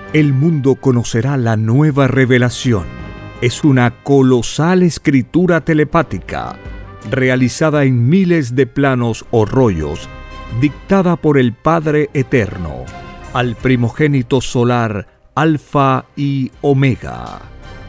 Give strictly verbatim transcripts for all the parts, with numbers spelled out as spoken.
El mundo conocerá la nueva revelación. Es una colosal escritura telepática, realizada en miles de planos o rollos, dictada por el Padre Eterno, al primogénito solar Alfa y Omega.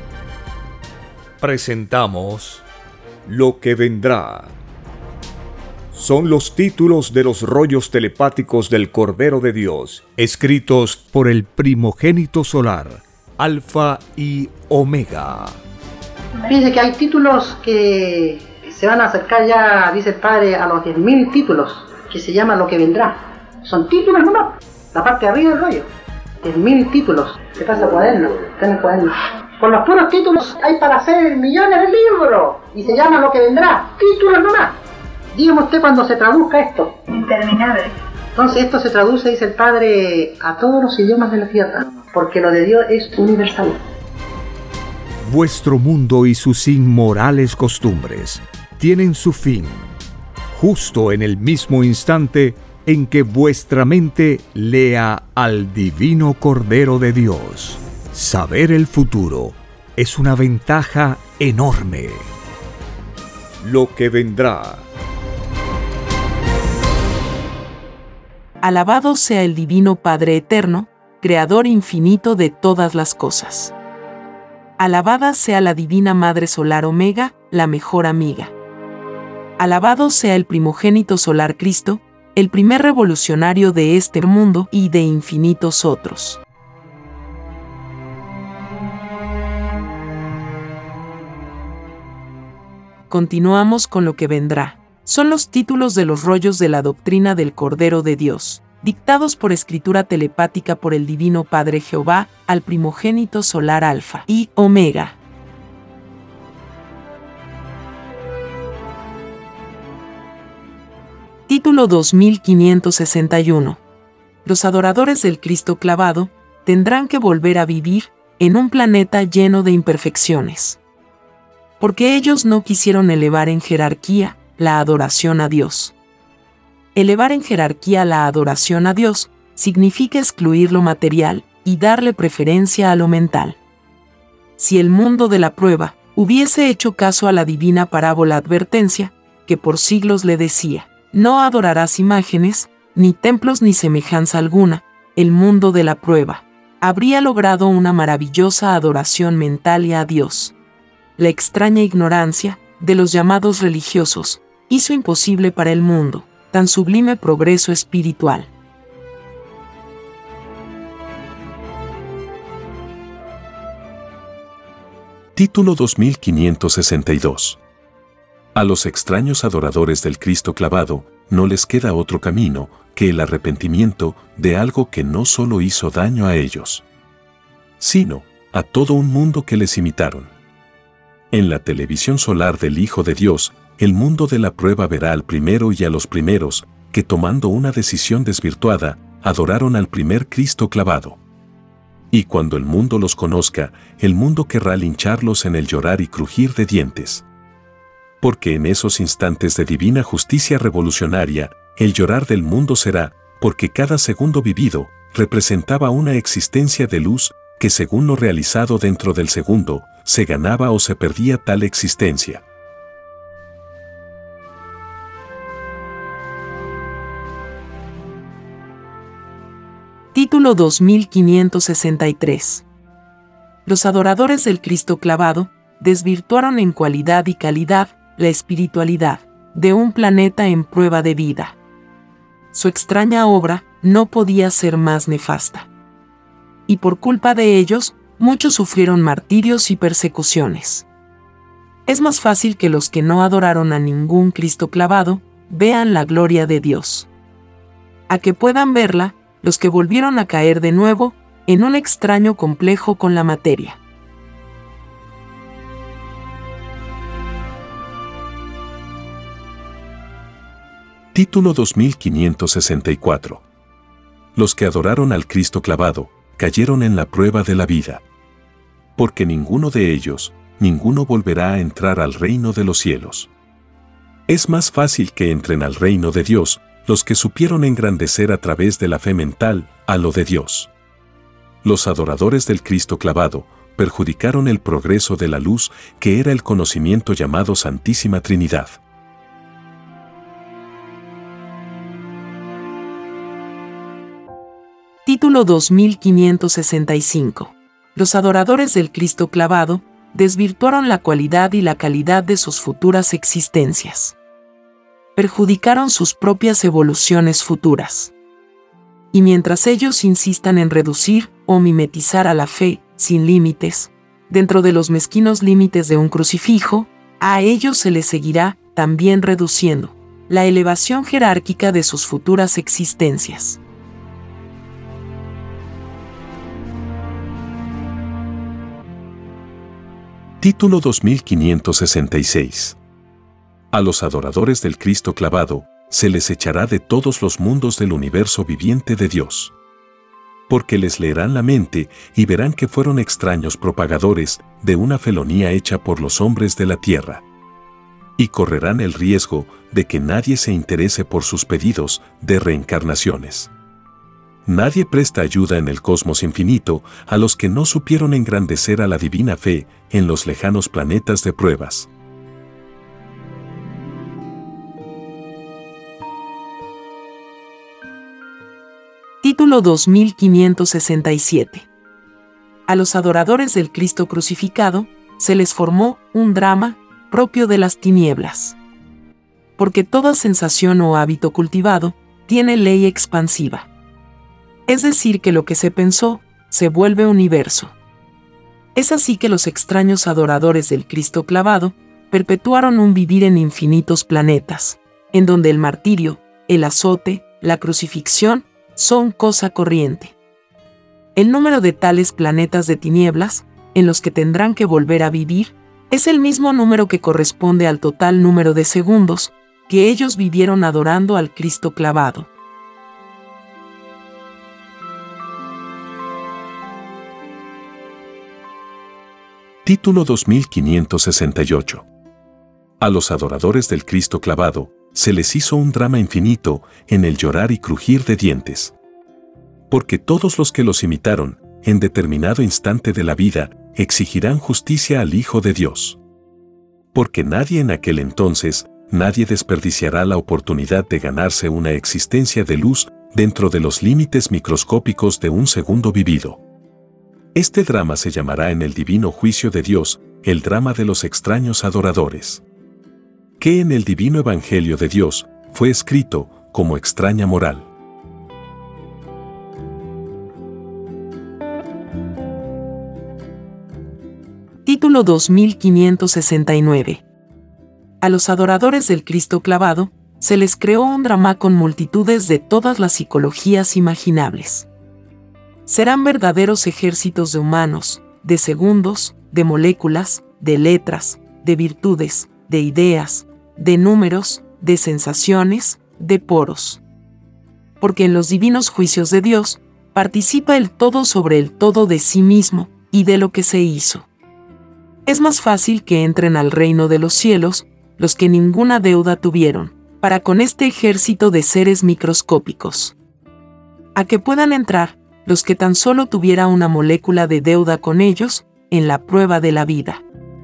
Presentamos Lo que vendrá. Son los títulos de los rollos telepáticos del Cordero de Dios, escritos por el primogénito solar, Alfa y Omega. Fíjense que hay títulos que se van a acercar ya, dice el Padre, a los diez mil títulos, que se llama Lo que vendrá. Son títulos nomás, la parte de arriba del rollo. diez mil títulos. ¿Qué pasa, cuaderno? Está en el cuaderno. Con los puros títulos hay para hacer millones de libros, y se llama Lo que vendrá. Títulos nomás. Dígame usted cuando se traduzca esto. Interminable. Entonces esto se traduce, dice el Padre, a todos los idiomas de la tierra, porque lo de Dios es universal. Vuestro mundo y sus inmorales costumbres tienen su fin, justo en el mismo instante en que vuestra mente lea al divino Cordero de Dios. Saber el futuro es una ventaja enorme. Lo que vendrá. Alabado sea el divino Padre Eterno, Creador infinito de todas las cosas. Alabada sea la divina Madre Solar Omega, la mejor amiga. Alabado sea el primogénito solar Cristo, el primer revolucionario de este mundo y de infinitos otros. Continuamos con lo que vendrá. Son los títulos de los rollos de la doctrina del Cordero de Dios, dictados por escritura telepática por el Divino Padre Jehová, al primogénito solar Alfa y Omega. Título dos mil quinientos sesenta y uno. Los adoradores del Cristo clavado tendrán que volver a vivir en un planeta lleno de imperfecciones. Porque ellos no quisieron elevar en jerarquía la adoración a Dios. Elevar en jerarquía la adoración a Dios significa excluir lo material y darle preferencia a lo mental. Si el mundo de la prueba hubiese hecho caso a la divina parábola advertencia, que por siglos le decía, no adorarás imágenes, ni templos ni semejanza alguna, el mundo de la prueba habría logrado una maravillosa adoración mental a Dios. La extraña ignorancia de los llamados religiosos hizo imposible para el mundo tan sublime progreso espiritual. Título dos mil quinientos sesenta y dos. A los extraños adoradores del Cristo clavado no les queda otro camino que el arrepentimiento de algo que no solo hizo daño a ellos, sino a todo un mundo que les imitaron. En la televisión solar del Hijo de Dios, el mundo de la prueba verá al primero y a los primeros, que tomando una decisión desvirtuada, adoraron al primer Cristo clavado. Y cuando el mundo los conozca, el mundo querrá lincharlos en el llorar y crujir de dientes. Porque en esos instantes de divina justicia revolucionaria, el llorar del mundo será, porque cada segundo vivido representaba una existencia de luz que según lo realizado dentro del segundo, se ganaba o se perdía tal existencia. Título dos mil quinientos sesenta y tres. Los adoradores del Cristo clavado desvirtuaron en cualidad y calidad la espiritualidad de un planeta en prueba de vida. Su extraña obra no podía ser más nefasta. Y por culpa de ellos, muchos sufrieron martirios y persecuciones. Es más fácil que los que no adoraron a ningún Cristo clavado vean la gloria de Dios. A que puedan verla, los que volvieron a caer de nuevo en un extraño complejo con la materia. Título dos mil quinientos sesenta y cuatro. Los que adoraron al Cristo clavado, cayeron en la prueba de la vida. Porque ninguno de ellos, ninguno volverá a entrar al reino de los cielos. Es más fácil que entren al reino de Dios los que supieron engrandecer a través de la fe mental a lo de Dios. los adoradores del Cristo clavado perjudicaron el progreso de la luz que era el conocimiento llamado Santísima Trinidad. Título dos mil quinientos sesenta y cinco. Los adoradores del Cristo clavado desvirtuaron la cualidad y la calidad de sus futuras existencias. Perjudicaron sus propias evoluciones futuras. Y mientras ellos insistan en reducir o mimetizar a la fe, sin límites, dentro de los mezquinos límites de un crucifijo, a ellos se les seguirá también reduciendo la elevación jerárquica de sus futuras existencias. Título dos mil quinientos sesenta y seis. A los adoradores del Cristo clavado se les echará de todos los mundos del universo viviente de Dios. Porque les leerán la mente y verán que fueron extraños propagadores de una felonía hecha por los hombres de la tierra. Y correrán el riesgo de que nadie se interese por sus pedidos de reencarnaciones. Nadie presta ayuda en el cosmos infinito a los que no supieron engrandecer a la divina fe en los lejanos planetas de pruebas. Título dos mil quinientos sesenta y siete. A los adoradores del Cristo crucificado se les formó un drama propio de las tinieblas. Porque toda sensación o hábito cultivado tiene ley expansiva. Es decir, que lo que se pensó se vuelve universo. Es así que los extraños adoradores del Cristo clavado perpetuaron un vivir en infinitos planetas, en donde el martirio, el azote, la crucifixión son cosa corriente. El número de tales planetas de tinieblas, en los que tendrán que volver a vivir, es el mismo número que corresponde al total número de segundos que ellos vivieron adorando al Cristo clavado. Título dos mil quinientos sesenta y ocho. A los adoradores del Cristo clavado se les hizo un drama infinito en el llorar y crujir de dientes. Porque todos los que los imitaron, en determinado instante de la vida, exigirán justicia al Hijo de Dios. Porque nadie en aquel entonces, nadie desperdiciará la oportunidad de ganarse una existencia de luz dentro de los límites microscópicos de un segundo vivido. Este drama se llamará en el divino juicio de Dios, el drama de los extraños adoradores. Que en el divino Evangelio de Dios fue escrito como extraña moral. Título dos mil quinientos sesenta y nueve. A los adoradores del Cristo clavado se les creó un drama con multitudes de todas las psicologías imaginables. Serán verdaderos ejércitos de humanos, de segundos, de moléculas, de letras, de virtudes, de ideas, de números, de sensaciones, de poros. Porque en los divinos juicios de Dios participa el todo sobre el todo de sí mismo y de lo que se hizo. Es más fácil que entren al reino de los cielos los que ninguna deuda tuvieron, para con este ejército de seres microscópicos. A que puedan entrar los que tan solo tuviera una molécula de deuda con ellos en la prueba de la vida.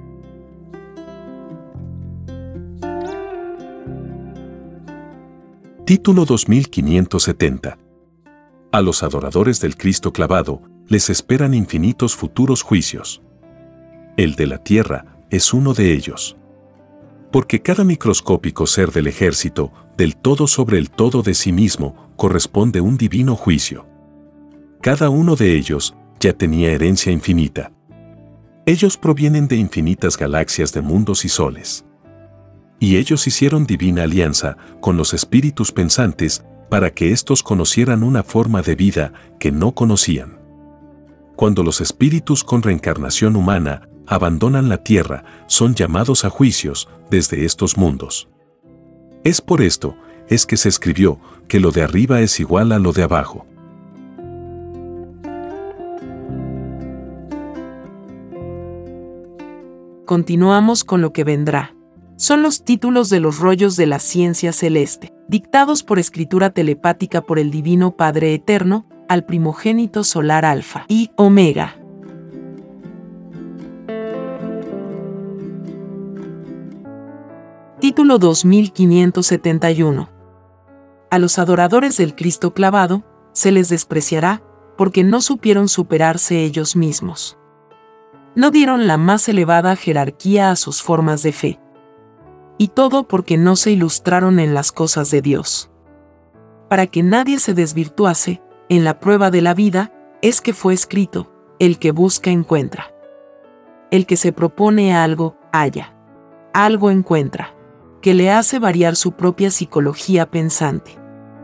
Título dos mil quinientos setenta. A los adoradores del Cristo clavado les esperan infinitos futuros juicios. El de la tierra es uno de ellos. Porque cada microscópico ser del ejército, del todo sobre el todo de sí mismo, corresponde un divino juicio. Cada uno de ellos ya tenía herencia infinita. Ellos provienen de infinitas galaxias de mundos y soles. Y ellos hicieron divina alianza con los espíritus pensantes para que éstos conocieran una forma de vida que no conocían. Cuando los espíritus con reencarnación humana abandonan la tierra, son llamados a juicios desde estos mundos. Es por esto, es que se escribió que lo de arriba es igual a lo de abajo. Continuamos con lo que vendrá. Son los títulos de los rollos de la ciencia celeste, dictados por escritura telepática por el Divino Padre Eterno, al primogénito solar Alfa y Omega. Título dos mil quinientos setenta y uno. A los adoradores del Cristo clavado se les despreciará porque no supieron superarse ellos mismos. No dieron la más elevada jerarquía a sus formas de fe. Y todo porque no se ilustraron en las cosas de Dios. Para que nadie se desvirtuase, en la prueba de la vida, es que fue escrito, el que busca encuentra. El que se propone algo, halla. Algo encuentra, que le hace variar su propia psicología pensante.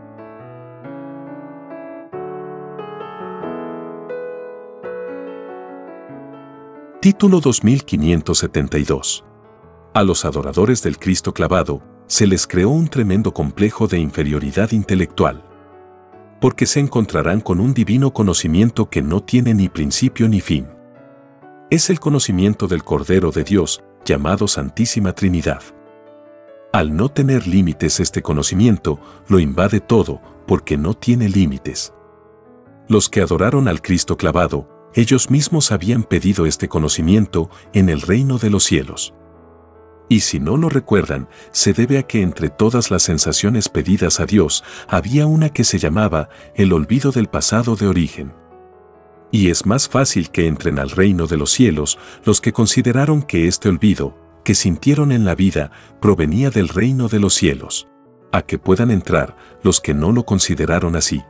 Título dos mil quinientos setenta y dos. A los adoradores del Cristo clavado, se les creó un tremendo complejo de inferioridad intelectual. Porque se encontrarán con un divino conocimiento que no tiene ni principio ni fin. Es el conocimiento del Cordero de Dios, llamado Santísima Trinidad. Al no tener límites este conocimiento, lo invade todo, porque no tiene límites. Los que adoraron al Cristo clavado, ellos mismos habían pedido este conocimiento en el reino de los cielos. Y si no lo recuerdan, se debe a que entre todas las sensaciones pedidas a Dios, había una que se llamaba el olvido del pasado de origen. Y es más fácil que entren al reino de los cielos los que consideraron que este olvido, que sintieron en la vida, provenía del reino de los cielos, a que puedan entrar los que no lo consideraron así.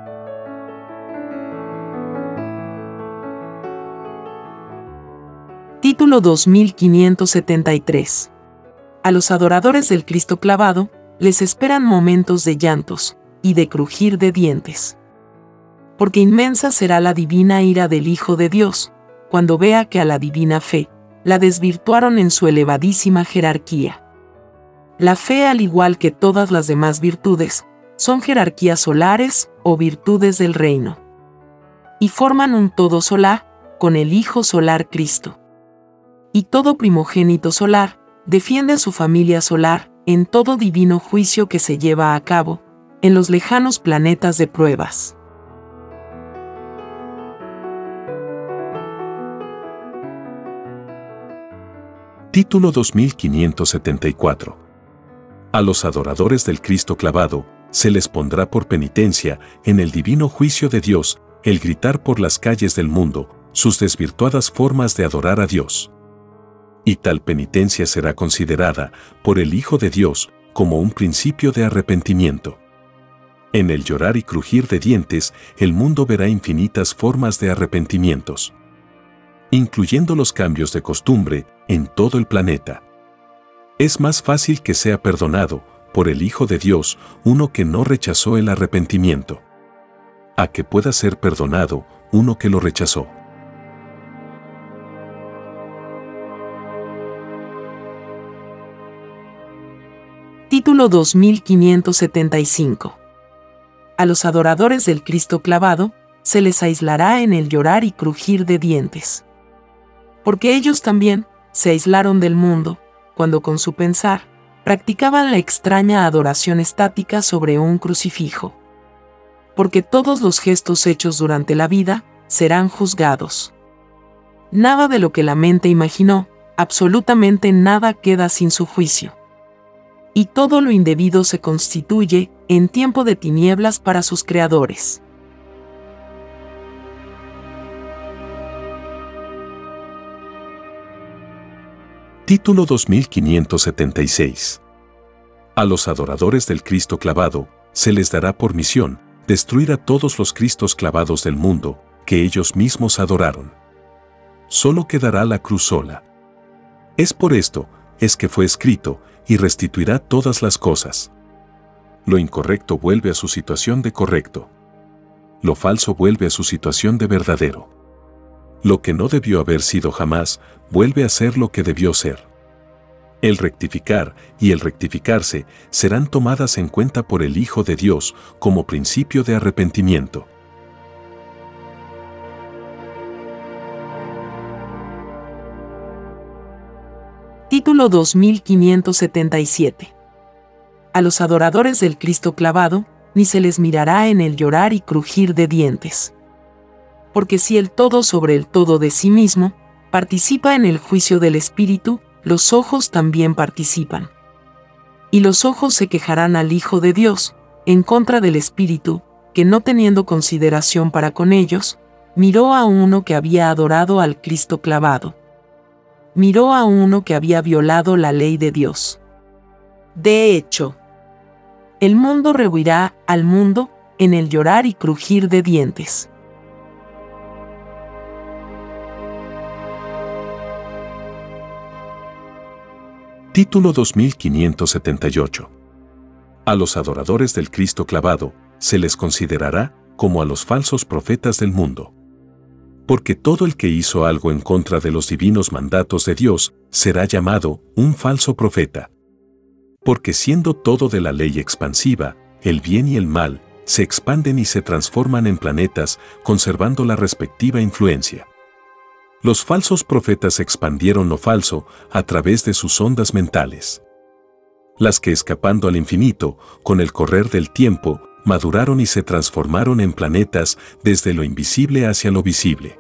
Título dos mil quinientos setenta y tres. A los adoradores del Cristo clavado, les esperan momentos de llantos y de crujir de dientes. Porque inmensa será la divina ira del Hijo de Dios, cuando vea que a la divina fe, la desvirtuaron en su elevadísima jerarquía. La fe, al igual que todas las demás virtudes, son jerarquías solares o virtudes del reino. Y forman un todo solar con el Hijo solar Cristo. Y todo primogénito solar defiende a su familia solar en todo divino juicio que se lleva a cabo en los lejanos planetas de pruebas. Título dos mil quinientos setenta y cuatro. A los adoradores del Cristo clavado, se les pondrá por penitencia en el divino juicio de Dios el gritar por las calles del mundo sus desvirtuadas formas de adorar a Dios. Y tal penitencia será considerada por el Hijo de Dios como un principio de arrepentimiento. En el llorar y crujir de dientes, el mundo verá infinitas formas de arrepentimientos, incluyendo los cambios de costumbre en todo el planeta. Es más fácil que sea perdonado por el Hijo de Dios uno que no rechazó el arrepentimiento, a que pueda ser perdonado uno que lo rechazó. Título dos mil quinientos setenta y cinco. A los adoradores del Cristo clavado, se les aislará en el llorar y crujir de dientes. Porque ellos también se aislaron del mundo, cuando con su pensar, practicaban la extraña adoración estática sobre un crucifijo. Porque todos los gestos hechos durante la vida serán juzgados. Nada de lo que la mente imaginó, absolutamente nada queda sin su juicio. Y todo lo indebido se constituye en tiempo de tinieblas para sus creadores. Título dos mil quinientos setenta y seis. A los adoradores del Cristo clavado, se les dará por misión destruir a todos los Cristos clavados del mundo, que ellos mismos adoraron. Solo quedará la cruz sola. Es por esto, es que fue escrito, y restituirá todas las cosas. Lo incorrecto vuelve a su situación de correcto. Lo falso vuelve a su situación de verdadero. Lo que no debió haber sido jamás, vuelve a ser lo que debió ser. El rectificar y el rectificarse serán tomadas en cuenta por el Hijo de Dios como principio de arrepentimiento. Título dos mil quinientos setenta y siete. A los adoradores del Cristo clavado, ni se les mirará en el llorar y crujir de dientes. Porque si el todo sobre el todo de sí mismo participa en el juicio del Espíritu, los ojos también participan. Y los ojos se quejarán al Hijo de Dios, en contra del Espíritu, que no teniendo consideración para con ellos, miró a uno que había adorado al Cristo clavado. Miró a uno que había violado la ley de Dios. De hecho, el mundo rehuirá al mundo en el llorar y crujir de dientes. Título dos mil quinientos setenta y ocho. A los adoradores del Cristo clavado se les considerará como a los falsos profetas del mundo. Porque todo el que hizo algo en contra de los divinos mandatos de Dios será llamado un falso profeta. Porque siendo todo de la ley expansiva, el bien y el mal se expanden y se transforman en planetas, conservando la respectiva influencia. Los falsos profetas expandieron lo falso a través de sus ondas mentales. Las que escapando al infinito, con el correr del tiempo, maduraron y se transformaron en planetas desde lo invisible hacia lo visible.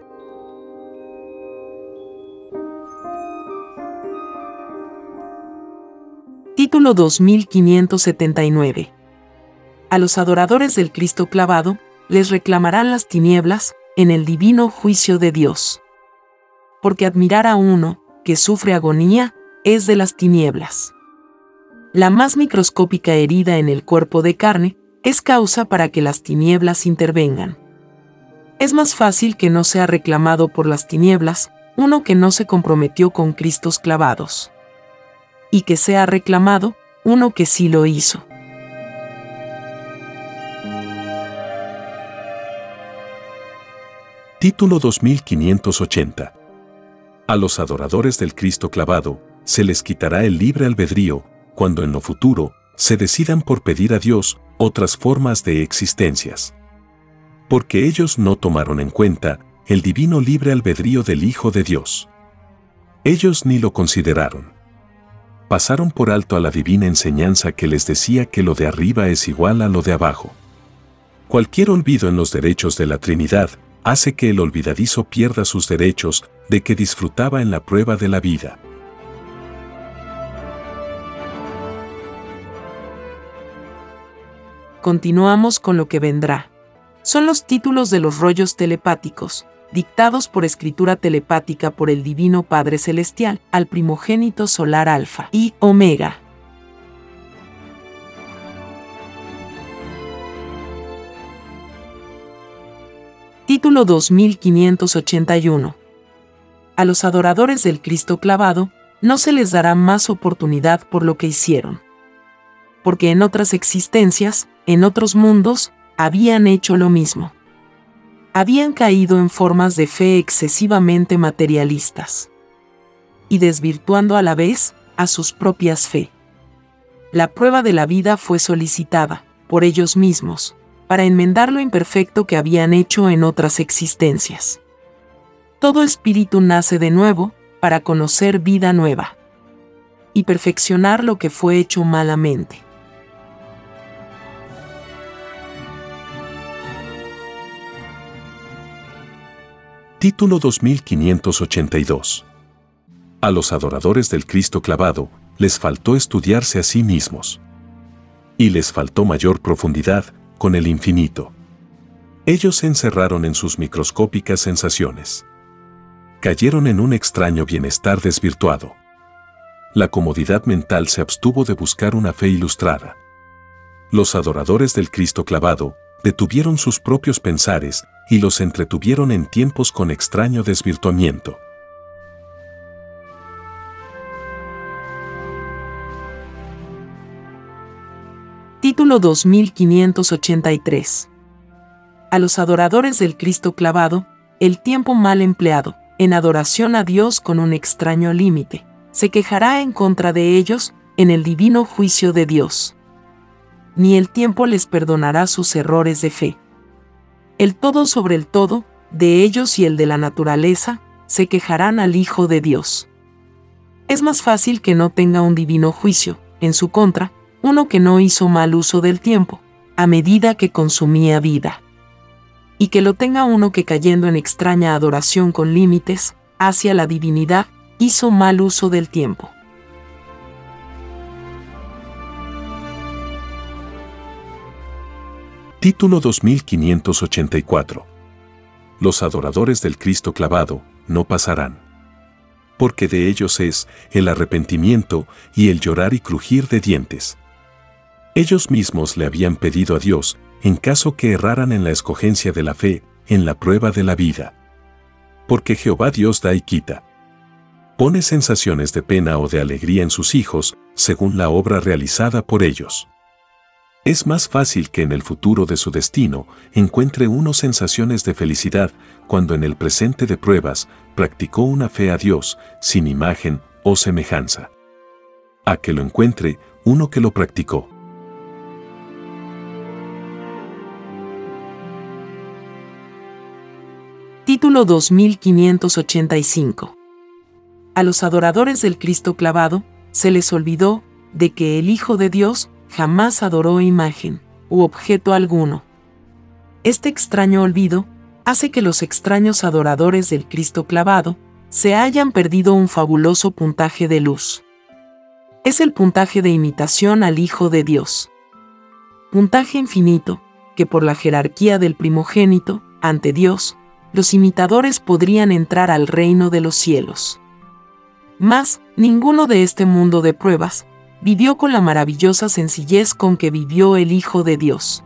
Título dos mil quinientos setenta y nueve. A los adoradores del Cristo clavado les reclamarán las tinieblas en el divino juicio de Dios. Porque admirar a uno que sufre agonía es de las tinieblas. La más microscópica herida en el cuerpo de carne es causa para que las tinieblas intervengan. Es más fácil que no sea reclamado por las tinieblas uno que no se comprometió con Cristos clavados, y que sea reclamado uno que sí lo hizo. Título dos mil quinientos ochenta. A los adoradores del Cristo clavado se les quitará el libre albedrío cuando en lo futuro se decidan por pedir a Dios otras formas de existencias. Porque ellos no tomaron en cuenta el divino libre albedrío del Hijo de Dios. Ellos ni lo consideraron. Pasaron por alto a la divina enseñanza que les decía que lo de arriba es igual a lo de abajo. Cualquier olvido en los derechos de la Trinidad hace que el olvidadizo pierda sus derechos de que disfrutaba en la prueba de la vida. Continuamos con lo que vendrá. Son los títulos de los rollos telepáticos, dictados por escritura telepática por el Divino Padre Celestial al primogénito solar Alfa y Omega. Título dos mil quinientos ochenta y uno. A los adoradores del Cristo clavado no se les dará más oportunidad por lo que hicieron. Porque en otras existencias, en otros mundos, habían hecho lo mismo. Habían caído en formas de fe excesivamente materialistas. Y desvirtuando a la vez a sus propias fe. La prueba de la vida fue solicitada, por ellos mismos, para enmendar lo imperfecto que habían hecho en otras existencias. Todo espíritu nace de nuevo, para conocer vida nueva. Y perfeccionar lo que fue hecho malamente. Título dos mil quinientos ochenta y dos. A los adoradores del Cristo clavado les faltó estudiarse a sí mismos. Y les faltó mayor profundidad con el infinito. Ellos se encerraron en sus microscópicas sensaciones. Cayeron en un extraño bienestar desvirtuado. La comodidad mental se abstuvo de buscar una fe ilustrada. Los adoradores del Cristo clavado detuvieron sus propios pensares y los entretuvieron en tiempos con extraño desvirtuamiento. Título dos mil quinientos ochenta y tres. A los adoradores del Cristo clavado, el tiempo mal empleado, en adoración a Dios con un extraño límite, se quejará en contra de ellos en el divino juicio de Dios. Ni el tiempo les perdonará sus errores de fe. El todo sobre el todo, de ellos y el de la naturaleza, se quejarán al Hijo de Dios. Es más fácil que no tenga un divino juicio, en su contra, uno que no hizo mal uso del tiempo, a medida que consumía vida. Y que lo tenga uno que cayendo en extraña adoración con límites hacia la divinidad, hizo mal uso del tiempo. Título dos mil quinientos ochenta y cuatro. Los adoradores del Cristo clavado no pasarán. Porque de ellos es el arrepentimiento y el llorar y crujir de dientes. Ellos mismos le habían pedido a Dios, en caso que erraran en la escogencia de la fe, en la prueba de la vida. Porque Jehová Dios da y quita. Pone sensaciones de pena o de alegría en sus hijos, según la obra realizada por ellos. Es más fácil que en el futuro de su destino encuentre uno sensaciones de felicidad cuando en el presente de pruebas practicó una fe a Dios sin imagen o semejanza. A que lo encuentre uno que lo practicó. Título dos mil quinientos ochenta y cinco. A los adoradores del Cristo clavado se les olvidó de que el Hijo de Dios jamás adoró imagen u objeto alguno. Este extraño olvido hace que los extraños adoradores del Cristo clavado se hayan perdido un fabuloso puntaje de luz. Es el puntaje de imitación al Hijo de Dios. Puntaje infinito que por la jerarquía del primogénito ante Dios, los imitadores podrían entrar al reino de los cielos. Mas, ninguno de este mundo de pruebas vivió con la maravillosa sencillez con que vivió el Hijo de Dios.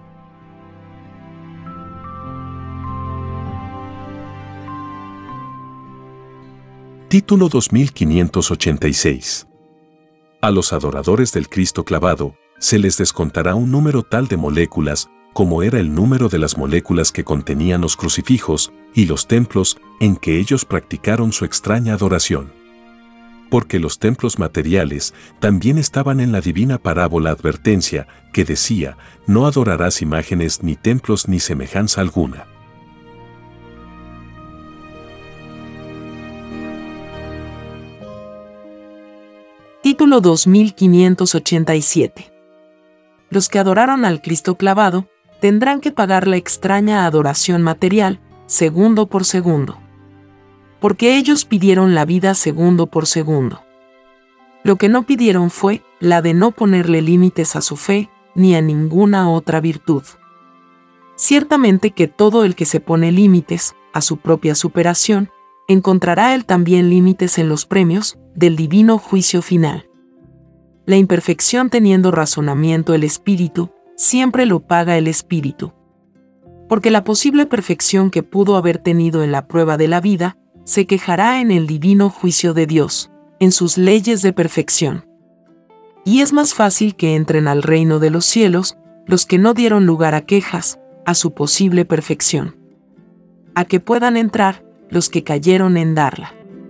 Título dos mil quinientos ochenta y seis. A los adoradores del Cristo clavado se les descontará un número tal de moléculas como era el número de las moléculas que contenían los crucifijos y los templos en que ellos practicaron su extraña adoración. Porque los templos materiales también estaban en la divina parábola advertencia que decía, no adorarás imágenes ni templos ni semejanza alguna. Título dos mil quinientos ochenta y siete. Los que adoraron al Cristo clavado tendrán que pagar la extraña adoración material, segundo por segundo. Porque ellos pidieron la vida segundo por segundo. Lo que no pidieron fue la de no ponerle límites a su fe, ni a ninguna otra virtud. Ciertamente que todo el que se pone límites a su propia superación, encontrará él también límites en los premios del divino juicio final. La imperfección teniendo razonamiento el espíritu, siempre lo paga el espíritu. Porque la posible perfección que pudo haber tenido en la prueba de la vida, se quejará en el divino juicio de Dios, en sus leyes de perfección. Y es más fácil que entren al reino de los cielos los que no dieron lugar a quejas, a su posible perfección. A que puedan entrar los que cayeron en darla.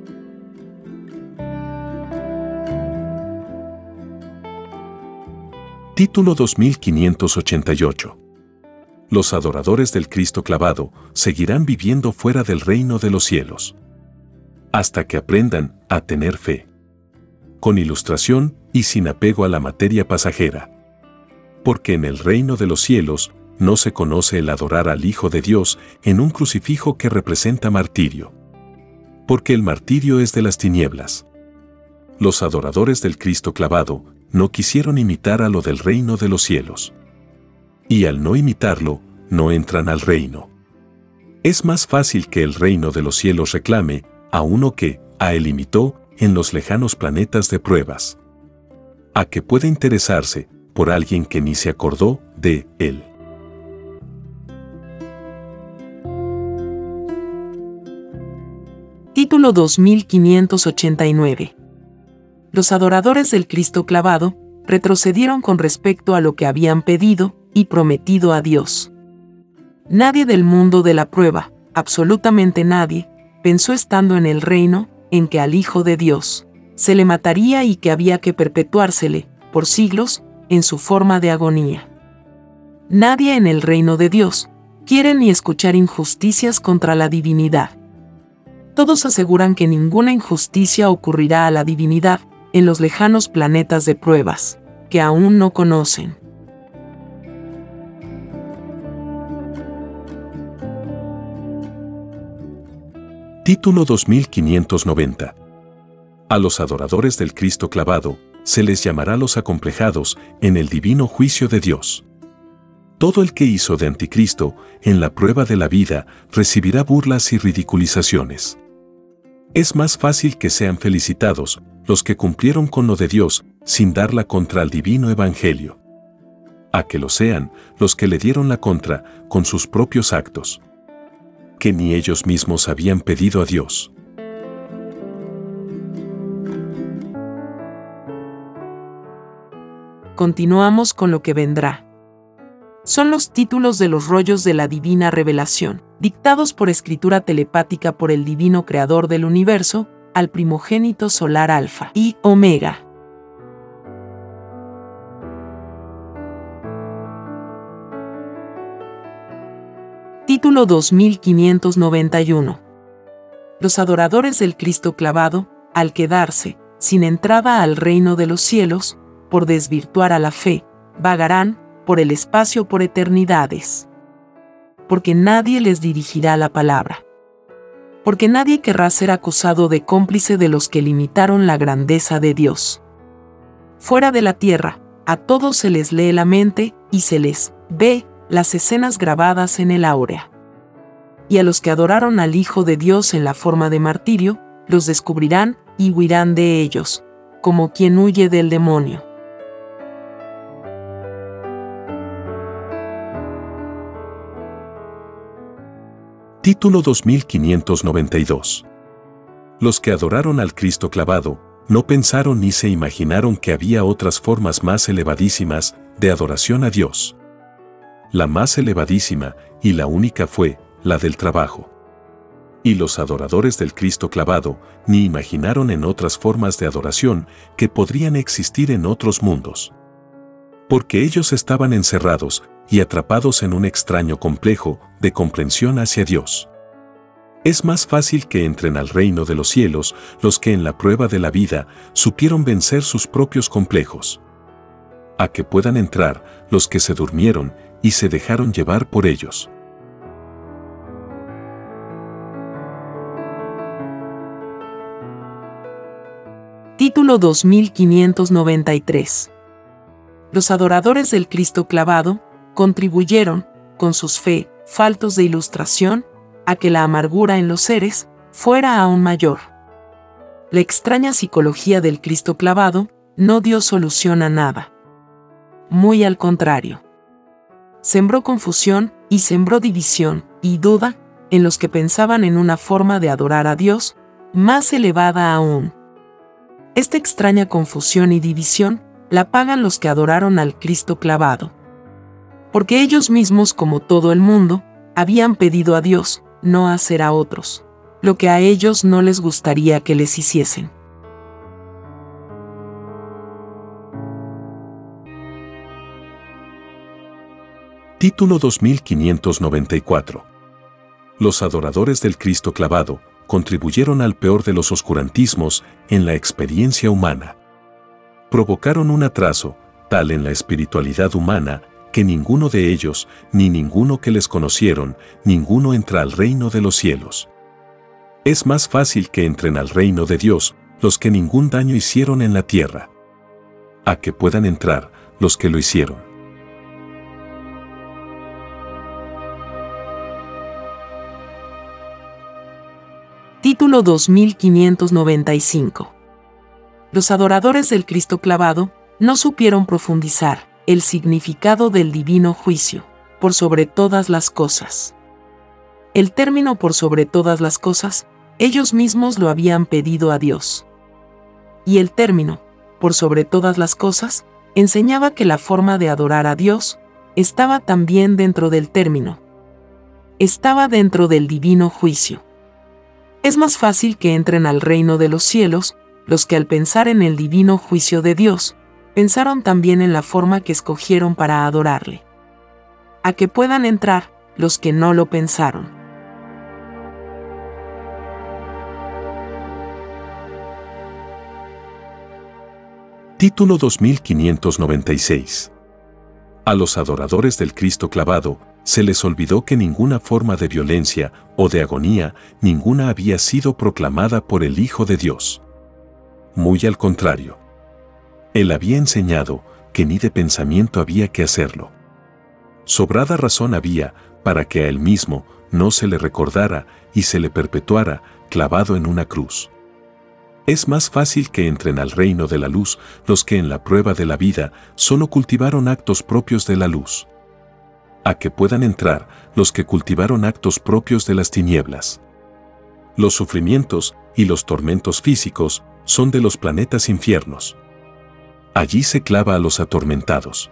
Título dos mil quinientos ochenta y ocho. Los adoradores del Cristo clavado seguirán viviendo fuera del reino de los cielos. Hasta que aprendan a tener fe. Con ilustración y sin apego a la materia pasajera. Porque en el reino de los cielos no se conoce el adorar al Hijo de Dios en un crucifijo que representa martirio. Porque el martirio es de las tinieblas. Los adoradores del Cristo clavado no quisieron imitar a lo del reino de los cielos. Y al no imitarlo, no entran al reino. Es más fácil que el reino de los cielos reclame a uno que a él imitó en los lejanos planetas de pruebas. A que puede interesarse por alguien que ni se acordó de él. Título dos mil quinientos ochenta y nueve. Los adoradores del Cristo clavado retrocedieron con respecto a lo que habían pedido y prometido a Dios. Nadie del mundo de la prueba, absolutamente nadie, pensó estando en el reino en que al Hijo de Dios se le mataría y que había que perpetuársele, por siglos, en su forma de agonía. Nadie en el reino de Dios quiere ni escuchar injusticias contra la divinidad. Todos aseguran que ninguna injusticia ocurrirá a la divinidad en los lejanos planetas de pruebas, que aún no conocen. Título dos mil quinientos noventa. A los adoradores del Cristo clavado, se les llamará los acomplejados en el divino juicio de Dios. Todo el que hizo de anticristo, en la prueba de la vida, recibirá burlas y ridiculizaciones. Es más fácil que sean felicitados los que cumplieron con lo de Dios, sin dar la contra al divino evangelio, a que lo sean los que le dieron la contra con sus propios actos, que ni ellos mismos habían pedido a Dios. Continuamos con lo que vendrá. Son los títulos de los rollos de la divina revelación, dictados por escritura telepática por el divino creador del universo, al primogénito solar Alfa y Omega. Título dos mil quinientos noventa y uno. Los adoradores del Cristo clavado, al quedarse sin entrada al reino de los cielos, por desvirtuar a la fe, vagarán por el espacio por eternidades. Porque nadie les dirigirá la palabra. Porque nadie querrá ser acusado de cómplice de los que limitaron la grandeza de Dios. Fuera de la tierra, a todos se les lee la mente y se les ve las escenas grabadas en el áurea. Y a los que adoraron al Hijo de Dios en la forma de martirio, los descubrirán y huirán de ellos, como quien huye del demonio. Título dos mil quinientos noventa y dos. Los que adoraron al Cristo clavado, no pensaron ni se imaginaron que había otras formas más elevadísimas de adoración a Dios. La más elevadísima, y la única fue, la del trabajo. Y los adoradores del Cristo clavado, ni imaginaron en otras formas de adoración que podrían existir en otros mundos. Porque ellos estaban encerrados y atrapados en un extraño complejo de comprensión hacia Dios. Es más fácil que entren al reino de los cielos los que en la prueba de la vida supieron vencer sus propios complejos, a que puedan entrar los que se durmieron y se dejaron llevar por ellos. Título dos mil quinientos noventa y tres. Los adoradores del Cristo clavado contribuyeron, con sus fe, faltos de ilustración, a que la amargura en los seres fuera aún mayor. La extraña psicología del Cristo clavado no dio solución a nada. Muy al contrario. Sembró confusión y sembró división y duda en los que pensaban en una forma de adorar a Dios más elevada aún. Esta extraña confusión y división la pagan los que adoraron al Cristo clavado. Porque ellos mismos, como todo el mundo, habían pedido a Dios no hacer a otros lo que a ellos no les gustaría que les hiciesen. Título dos mil quinientos noventa y cuatro. Los adoradores del Cristo clavado contribuyeron al peor de los oscurantismos en la experiencia humana. Provocaron un atraso tal en la espiritualidad humana que ninguno de ellos, ni ninguno que les conocieron, ninguno entra al reino de los cielos. Es más fácil que entren al reino de Dios los que ningún daño hicieron en la tierra, a que puedan entrar los que lo hicieron. Título dos mil quinientos noventa y cinco. Los adoradores del Cristo clavado no supieron profundizar el significado del divino juicio, por sobre todas las cosas. El término por sobre todas las cosas, ellos mismos lo habían pedido a Dios. Y el término, por sobre todas las cosas, enseñaba que la forma de adorar a Dios estaba también dentro del término. Estaba dentro del divino juicio. Es más fácil que entren al reino de los cielos los que al pensar en el divino juicio de Dios, pensaron también en la forma que escogieron para adorarle. A que puedan entrar los que no lo pensaron. Título dos mil quinientos noventa y seis. A los adoradores del Cristo clavado se les olvidó que ninguna forma de violencia o de agonía, ninguna había sido proclamada por el Hijo de Dios. Muy al contrario. Él había enseñado que ni de pensamiento había que hacerlo. Sobrada razón había para que a él mismo no se le recordara y se le perpetuara clavado en una cruz. Es más fácil que entren al reino de la luz los que en la prueba de la vida solo cultivaron actos propios de la luz, a que puedan entrar los que cultivaron actos propios de las tinieblas. Los sufrimientos y los tormentos físicos son de los planetas infiernos. Allí se clava a los atormentados.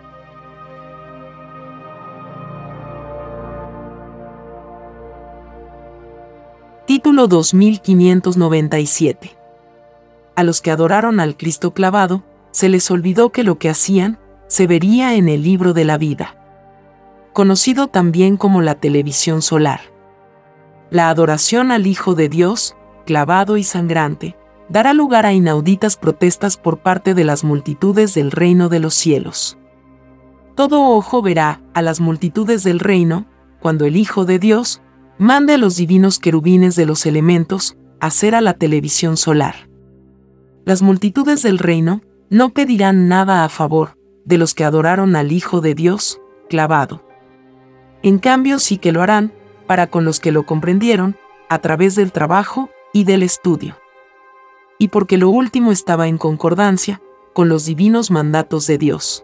Título dos mil quinientos noventa y siete. A los que adoraron al Cristo clavado, se les olvidó que lo que hacían se vería en el libro de la vida, conocido también como la televisión solar. La adoración al Hijo de Dios, clavado y sangrante, dará lugar a inauditas protestas por parte de las multitudes del reino de los cielos. Todo ojo verá a las multitudes del reino, cuando el Hijo de Dios mande a los divinos querubines de los elementos a hacer a la televisión solar. Las multitudes del reino no pedirán nada a favor de los que adoraron al Hijo de Dios, clavado. En cambio sí que lo harán para con los que lo comprendieron a través del trabajo y del estudio. Y porque lo último estaba en concordancia con los divinos mandatos de Dios.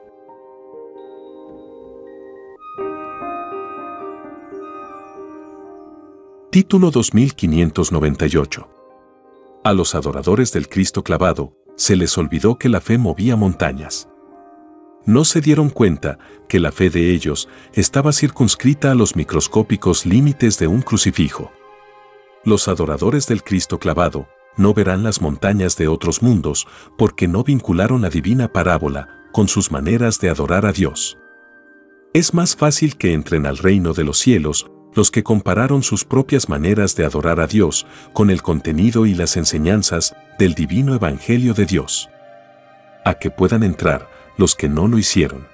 Título dos mil quinientos noventa y ocho. A los adoradores del Cristo clavado, se les olvidó que la fe movía montañas. No se dieron cuenta que la fe de ellos estaba circunscrita a los microscópicos límites de un crucifijo. Los adoradores del Cristo clavado no verán las montañas de otros mundos porque no vincularon la divina parábola con sus maneras de adorar a Dios. Es más fácil que entren al reino de los cielos los que compararon sus propias maneras de adorar a Dios con el contenido y las enseñanzas del divino Evangelio de Dios, a que puedan entrar los que no lo hicieron.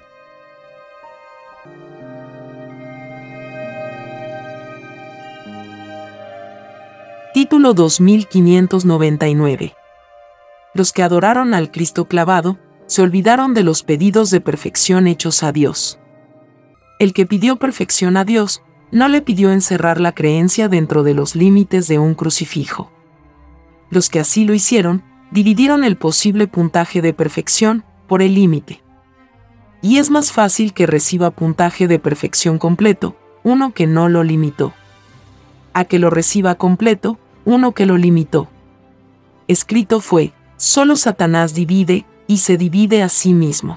Título dos mil quinientos noventa y nueve. Los que adoraron al Cristo clavado se olvidaron de los pedidos de perfección hechos a Dios. El que pidió perfección a Dios no le pidió encerrar la creencia dentro de los límites de un crucifijo. Los que así lo hicieron, dividieron el posible puntaje de perfección por el límite. Y es más fácil que reciba puntaje de perfección completo, uno que no lo limitó, a que lo reciba completo, uno que lo limitó. Escrito fue, solo Satanás divide, y se divide a sí mismo.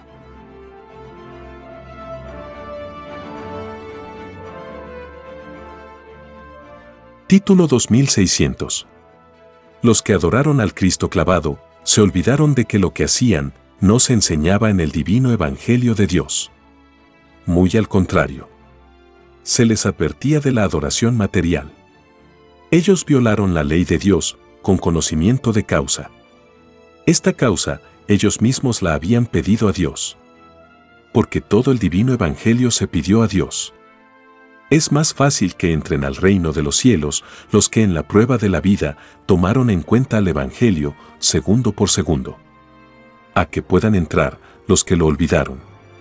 Título dos mil seiscientos. Los que adoraron al Cristo clavado, se olvidaron de que lo que hacían no se enseñaba en el divino Evangelio de Dios. Muy al contrario. Se les advertía de la adoración material. Ellos violaron la ley de Dios con conocimiento de causa. Esta causa, ellos mismos la habían pedido a Dios. Porque todo el divino Evangelio se pidió a Dios. Es más fácil que entren al reino de los cielos los que en la prueba de la vida tomaron en cuenta el Evangelio segundo por segundo, a que puedan entrar los que lo olvidaron.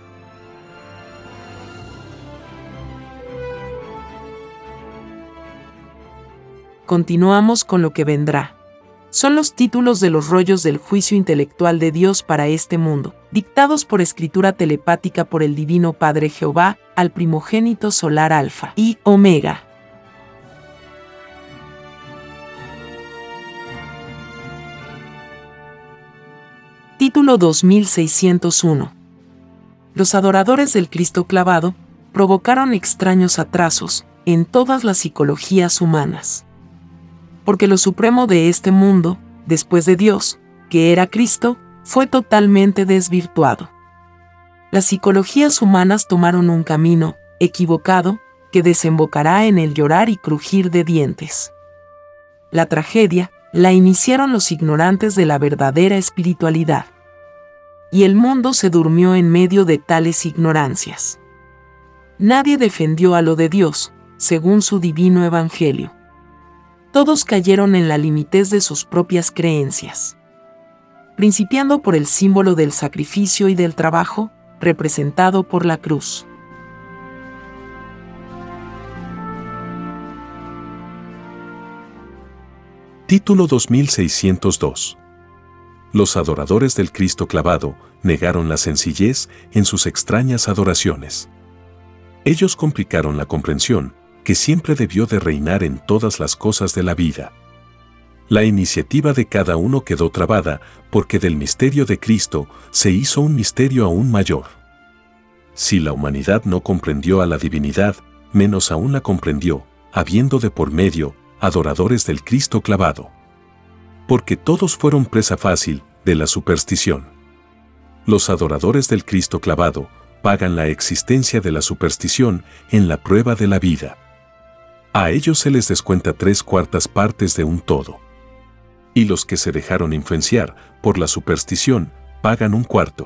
Continuamos con lo que vendrá. Son los títulos de los rollos del juicio intelectual de Dios para este mundo, dictados por escritura telepática por el Divino Padre Jehová, al primogénito solar Alfa y Omega. Título dos mil seiscientos uno. Los adoradores del Cristo clavado provocaron extraños atrasos en todas las psicologías humanas. Porque lo supremo de este mundo, después de Dios, que era Cristo, fue totalmente desvirtuado. Las psicologías humanas tomaron un camino equivocado que desembocará en el llorar y crujir de dientes. La tragedia la iniciaron los ignorantes de la verdadera espiritualidad. Y el mundo se durmió en medio de tales ignorancias. Nadie defendió a lo de Dios, según su divino evangelio. Todos cayeron en la limitez de sus propias creencias. Principiando por el símbolo del sacrificio y del trabajo, representado por la cruz. Título dos mil seiscientos dos. Los adoradores del Cristo clavado negaron la sencillez en sus extrañas adoraciones. Ellos complicaron la comprensión que siempre debió de reinar en todas las cosas de la vida. La iniciativa de cada uno quedó trabada porque del misterio de Cristo se hizo un misterio aún mayor. Si la humanidad no comprendió a la divinidad, menos aún la comprendió, habiendo de por medio adoradores del Cristo clavado. Porque todos fueron presa fácil de la superstición. Los adoradores del Cristo clavado pagan la existencia de la superstición en la prueba de la vida. A ellos se les descuenta tres cuartas partes de un todo. Y los que se dejaron influenciar por la superstición pagan un cuarto.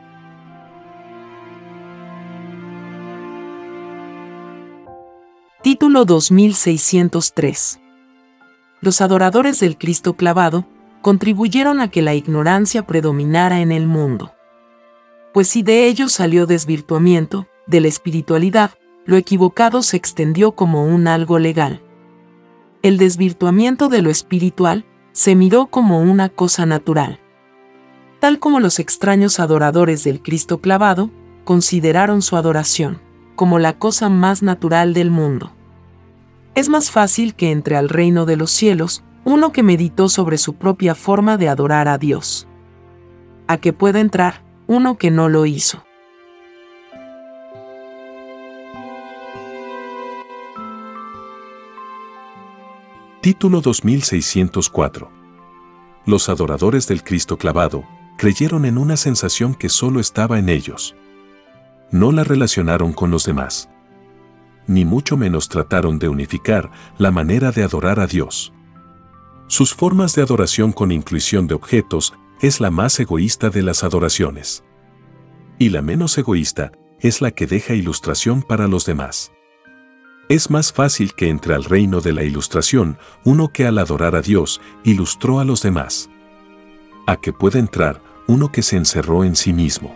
Título dos mil seiscientos tres. Los adoradores del Cristo clavado contribuyeron a que la ignorancia predominara en el mundo. Pues si de ellos salió desvirtuamiento de la espiritualidad, lo equivocado se extendió como un algo legal. El desvirtuamiento de lo espiritual se miró como una cosa natural. Tal como los extraños adoradores del Cristo clavado consideraron su adoración como la cosa más natural del mundo. Es más fácil que entre al reino de los cielos uno que meditó sobre su propia forma de adorar a Dios, a que pueda entrar uno que no lo hizo. Título dos mil seiscientos cuatro. Los adoradores del Cristo clavado creyeron en una sensación que solo estaba en ellos. No la relacionaron con los demás. Ni mucho menos trataron de unificar la manera de adorar a Dios. Sus formas de adoración con inclusión de objetos es la más egoísta de las adoraciones. Y la menos egoísta es la que deja ilustración para los demás. Es más fácil que entre al reino de la ilustración uno que al adorar a Dios ilustró a los demás, a que pueda entrar uno que se encerró en sí mismo.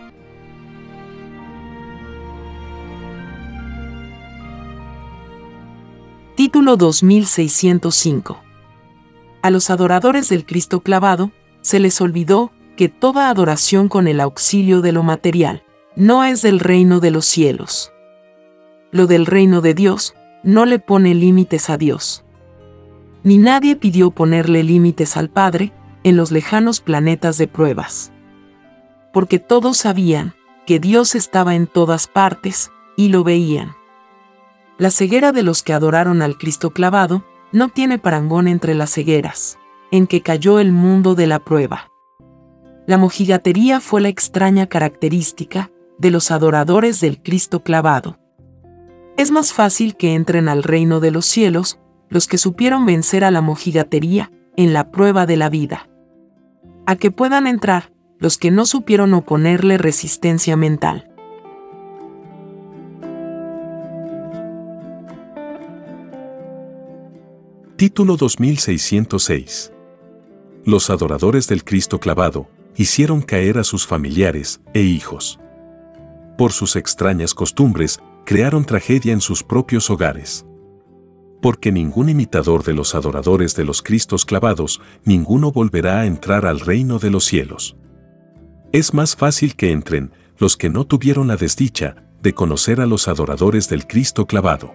Título dos mil seiscientos cinco. A los adoradores del Cristo clavado se les olvidó que toda adoración con el auxilio de lo material no es del reino de los cielos. Lo del reino de Dios no le pone límites a Dios. Ni nadie pidió ponerle límites al Padre en los lejanos planetas de pruebas. Porque todos sabían que Dios estaba en todas partes y lo veían. La ceguera de los que adoraron al Cristo clavado no tiene parangón entre las cegueras en que cayó el mundo de la prueba. La mojigatería fue la extraña característica de los adoradores del Cristo clavado. Es más fácil que entren al reino de los cielos los que supieron vencer a la mojigatería en la prueba de la vida, a que puedan entrar los que no supieron oponerle resistencia mental. Título dos mil seiscientos seis. Los adoradores del Cristo clavado hicieron caer a sus familiares e hijos. Por sus extrañas costumbres, crearon tragedia en sus propios hogares. Porque ningún imitador de los adoradores de los Cristos clavados, ninguno volverá a entrar al reino de los cielos. Es más fácil que entren los que no tuvieron la desdicha de conocer a los adoradores del Cristo clavado.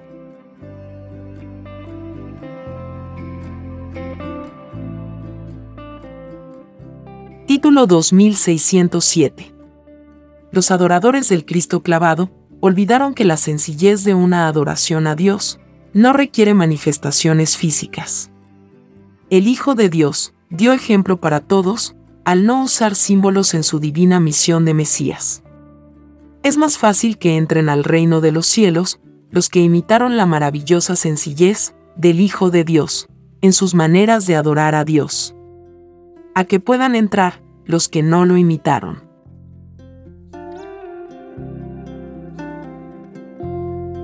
Título dos mil seiscientos siete. Los adoradores del Cristo clavado olvidaron que la sencillez de una adoración a Dios no requiere manifestaciones físicas. El Hijo de Dios dio ejemplo para todos al no usar símbolos en su divina misión de Mesías. Es más fácil que entren al reino de los cielos los que imitaron la maravillosa sencillez del Hijo de Dios en sus maneras de adorar a Dios, a que puedan entrar los que no lo imitaron.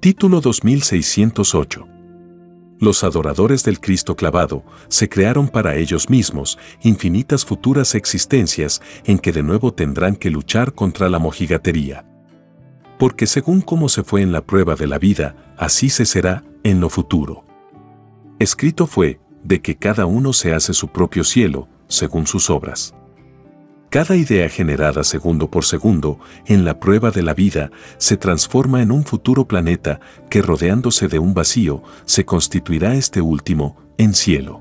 Título dos mil seiscientos ocho. Los adoradores del Cristo clavado se crearon para ellos mismos infinitas futuras existencias en que de nuevo tendrán que luchar contra la mojigatería. Porque según cómo se fue en la prueba de la vida, así se será en lo futuro. Escrito fue, de que cada uno se hace su propio cielo, según sus obras. Cada idea generada segundo por segundo en la prueba de la vida se transforma en un futuro planeta que, rodeándose de un vacío, se constituirá este último en cielo.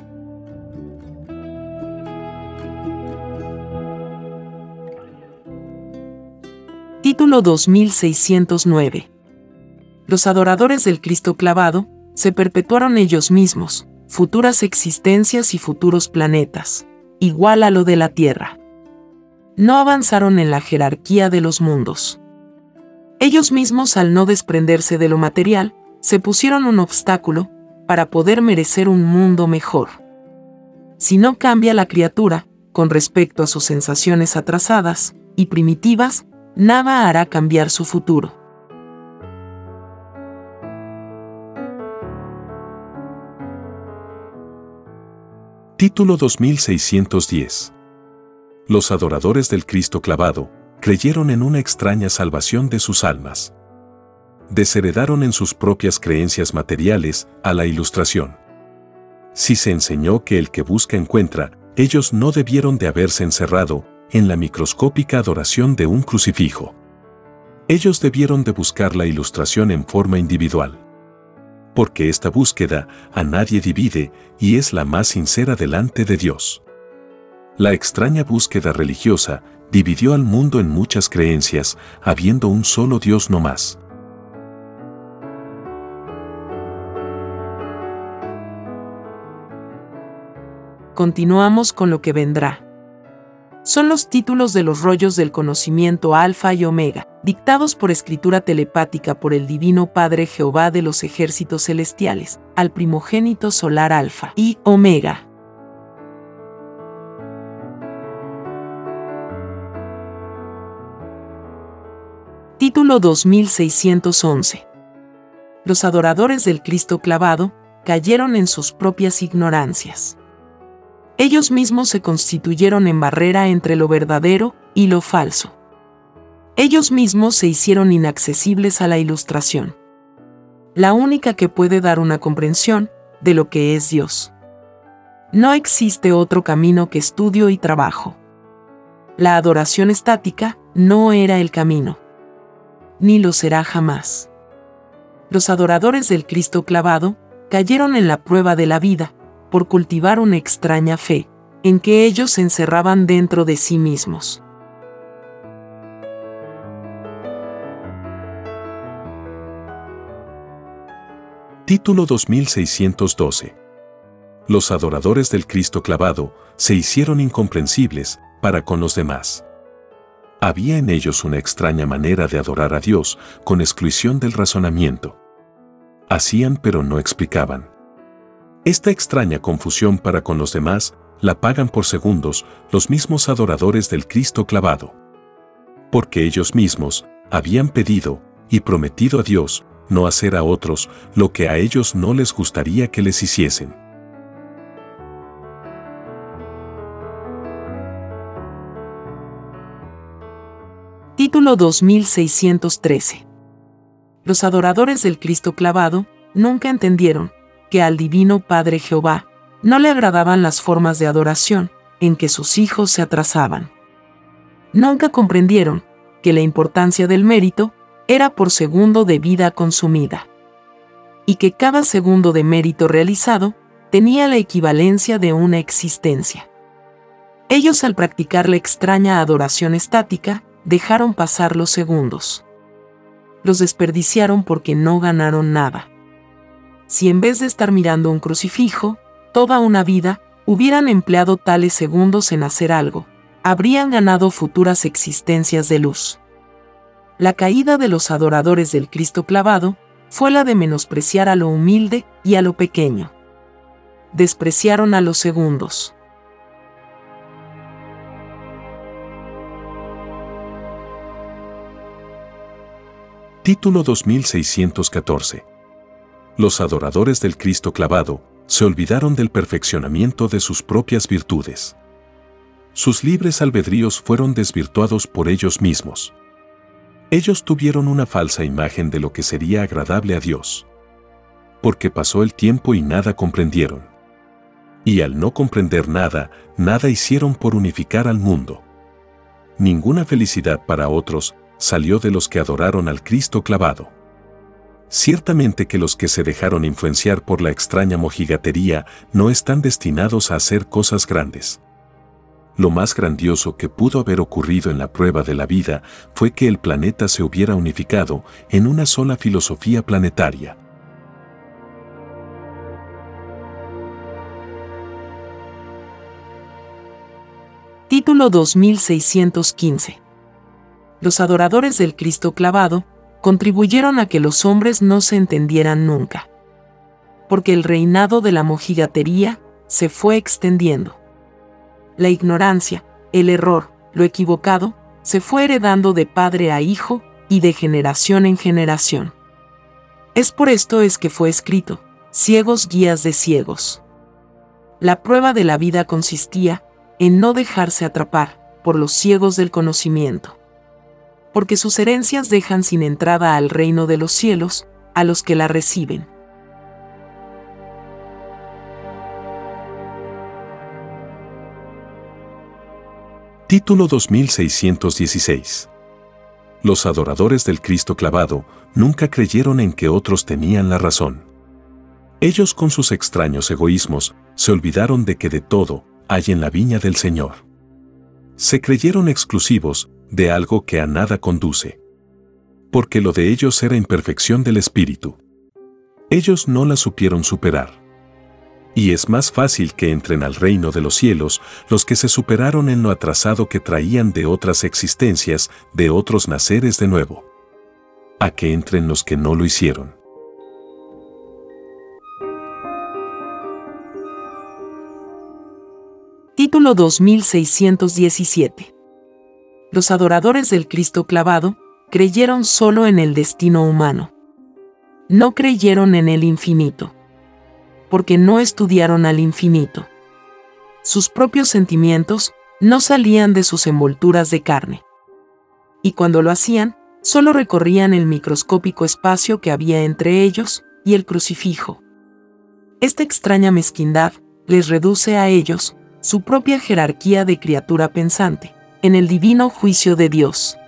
Título dos mil seiscientos nueve. Los adoradores del Cristo clavado se perpetuaron ellos mismos, futuras existencias y futuros planetas, igual a lo de la Tierra. No avanzaron en la jerarquía de los mundos. Ellos mismos, al no desprenderse de lo material, se pusieron un obstáculo para poder merecer un mundo mejor. Si no cambia la criatura con respecto a sus sensaciones atrasadas y primitivas, nada hará cambiar su futuro. Título dos mil seiscientos diez. Los adoradores del Cristo clavado creyeron en una extraña salvación de sus almas. Desheredaron en sus propias creencias materiales a la Ilustración. Si se enseñó que el que busca encuentra, ellos no debieron de haberse encerrado en la microscópica adoración de un crucifijo. Ellos debieron de buscar la Ilustración en forma individual. Porque esta búsqueda a nadie divide y es la más sincera delante de Dios. La extraña búsqueda religiosa dividió al mundo en muchas creencias, habiendo un solo Dios no más. Continuamos con lo que vendrá. Son los títulos de los rollos del conocimiento Alfa y Omega, dictados por escritura telepática por el Divino Padre Jehová de los ejércitos celestiales, al primogénito solar Alfa y Omega. Título dos mil seiscientos once. Los adoradores del Cristo clavado cayeron en sus propias ignorancias. Ellos mismos se constituyeron en barrera entre lo verdadero y lo falso. Ellos mismos se hicieron inaccesibles a la Ilustración, la única que puede dar una comprensión de lo que es Dios. No existe otro camino que estudio y trabajo. La adoración estática no era el camino, ni lo será jamás. Los adoradores del Cristo clavado cayeron en la prueba de la vida por cultivar una extraña fe, en que ellos se encerraban dentro de sí mismos. Título dos mil seiscientos doce. Los adoradores del Cristo clavado se hicieron incomprensibles para con los demás. Había en ellos una extraña manera de adorar a Dios con exclusión del razonamiento. Hacían pero no explicaban. Esta extraña confusión para con los demás la pagan por segundos los mismos adoradores del Cristo clavado. Porque ellos mismos habían pedido y prometido a Dios no hacer a otros lo que a ellos no les gustaría que les hiciesen. Título dos mil seiscientos trece. Los adoradores del Cristo clavado nunca entendieron que al Divino Padre Jehová no le agradaban las formas de adoración en que sus hijos se atrasaban. Nunca comprendieron que la importancia del mérito era por segundo de vida consumida, y que cada segundo de mérito realizado tenía la equivalencia de una existencia. Ellos, al practicar la extraña adoración estática, dejaron pasar los segundos. Los desperdiciaron porque no ganaron nada. Si en vez de estar mirando un crucifijo, toda una vida, hubieran empleado tales segundos en hacer algo, habrían ganado futuras existencias de luz. La caída de los adoradores del Cristo clavado fue la de menospreciar a lo humilde y a lo pequeño. Despreciaron a los segundos. Título dos mil seiscientos catorce. Los adoradores del Cristo clavado se olvidaron del perfeccionamiento de sus propias virtudes. Sus libres albedríos fueron desvirtuados por ellos mismos. Ellos tuvieron una falsa imagen de lo que sería agradable a Dios. Porque pasó el tiempo y nada comprendieron. Y al no comprender nada, nada hicieron por unificar al mundo. Ninguna felicidad para otros salió de los que adoraron al Cristo clavado. Ciertamente que los que se dejaron influenciar por la extraña mojigatería no están destinados a hacer cosas grandes. Lo más grandioso que pudo haber ocurrido en la prueba de la vida fue que el planeta se hubiera unificado en una sola filosofía planetaria. Título dos mil seiscientos quince. Los adoradores del Cristo clavado contribuyeron a que los hombres no se entendieran nunca. Porque el reinado de la mojigatería se fue extendiendo. La ignorancia, el error, lo equivocado, se fue heredando de padre a hijo y de generación en generación. Es por esto es que fue escrito, ciegos guías de ciegos. La prueba de la vida consistía en no dejarse atrapar por los ciegos del conocimiento. Porque sus herencias dejan sin entrada al reino de los cielos a los que la reciben. Título dos mil seiscientos dieciséis. Los adoradores del Cristo clavado nunca creyeron en que otros tenían la razón. Ellos con sus extraños egoísmos se olvidaron de que de todo hay en la viña del Señor. Se creyeron exclusivos de algo que a nada conduce. Porque lo de ellos era imperfección del espíritu. Ellos no la supieron superar. Y es más fácil que entren al reino de los cielos los que se superaron en lo atrasado que traían de otras existencias, de otros naceres de nuevo, a que entren los que no lo hicieron. Título dos mil seiscientos diecisiete. Los adoradores del Cristo clavado creyeron solo en el destino humano. No creyeron en el infinito. Porque no estudiaron al infinito. Sus propios sentimientos no salían de sus envolturas de carne. Y cuando lo hacían, solo recorrían el microscópico espacio que había entre ellos y el crucifijo. Esta extraña mezquindad les reduce a ellos su propia jerarquía de criatura pensante, en el divino juicio de Dios.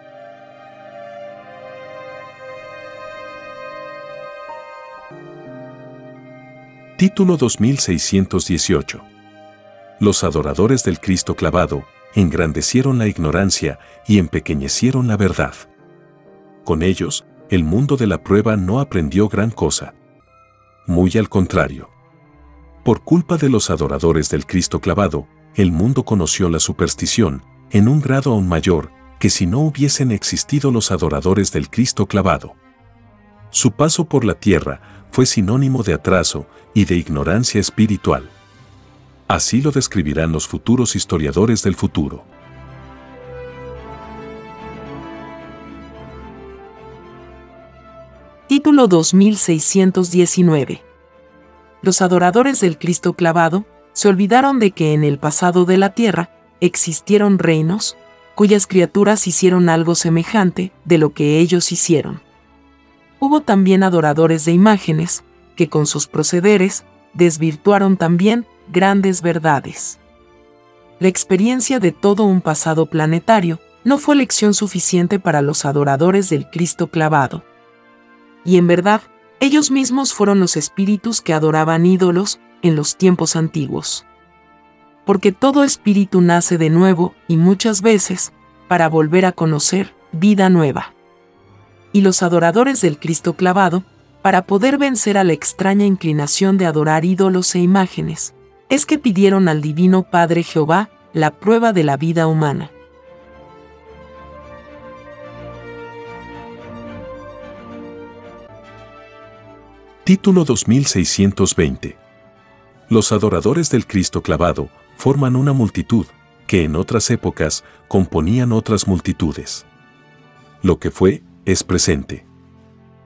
Título dos mil seiscientos dieciocho. Los adoradores del Cristo clavado engrandecieron la ignorancia y empequeñecieron la verdad. Con ellos, el mundo de la prueba no aprendió gran cosa. Muy al contrario. Por culpa de los adoradores del Cristo clavado, el mundo conoció la superstición en un grado aún mayor que si no hubiesen existido los adoradores del Cristo clavado. Su paso por la tierra fue sinónimo de atraso y de ignorancia espiritual. Así lo describirán los futuros historiadores del futuro. Título dos mil seiscientos diecinueve. Los adoradores del Cristo clavado se olvidaron de que en el pasado de la tierra existieron reinos cuyas criaturas hicieron algo semejante de lo que ellos hicieron. Hubo también adoradores de imágenes que con sus procederes desvirtuaron también grandes verdades. La experiencia de todo un pasado planetario no fue lección suficiente para los adoradores del Cristo clavado. Y en verdad, ellos mismos fueron los espíritus que adoraban ídolos en los tiempos antiguos. Porque todo espíritu nace de nuevo y muchas veces para volver a conocer vida nueva. Y los adoradores del Cristo clavado, para poder vencer a la extraña inclinación de adorar ídolos e imágenes, es que pidieron al Divino Padre Jehová la prueba de la vida humana. Título dos mil seiscientos veinte. Los adoradores del Cristo clavado forman una multitud que en otras épocas componían otras multitudes. Lo que fue, es presente.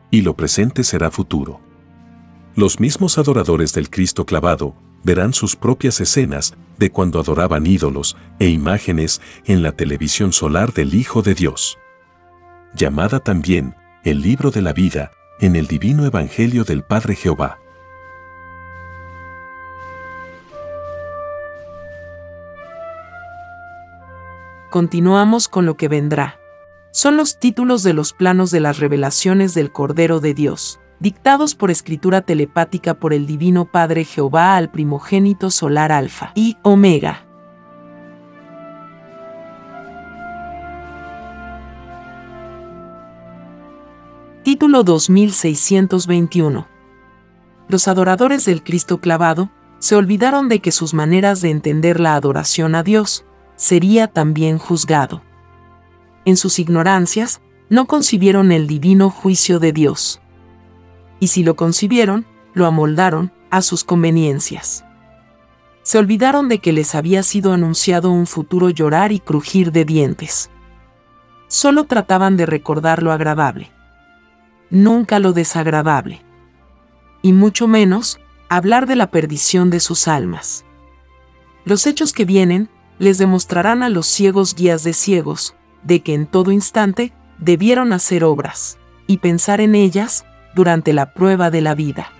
y lo presente será futuro. Los mismos adoradores del Cristo clavado verán sus propias escenas de cuando adoraban ídolos e imágenes en la televisión solar del Hijo de Dios, llamada también el libro de la vida en el divino Evangelio del Padre Jehová. Continuamos con lo que vendrá. Son los títulos de los planos de las revelaciones del Cordero de Dios, dictados por escritura telepática por el Divino Padre Jehová al primogénito solar Alfa y Omega. Título dos mil seiscientos veintiuno. Los adoradores del Cristo clavado se olvidaron de que sus maneras de entender la adoración a Dios sería también juzgado. En sus ignorancias, no concibieron el divino juicio de Dios. Y si lo concibieron, lo amoldaron a sus conveniencias. Se olvidaron de que les había sido anunciado un futuro llorar y crujir de dientes. Solo trataban de recordar lo agradable, nunca lo desagradable. Y mucho menos, hablar de la perdición de sus almas. Los hechos que vienen, les demostrarán a los ciegos guías de ciegos, de que en todo instante debieron hacer obras, y pensar en ellas, durante la prueba de la vida.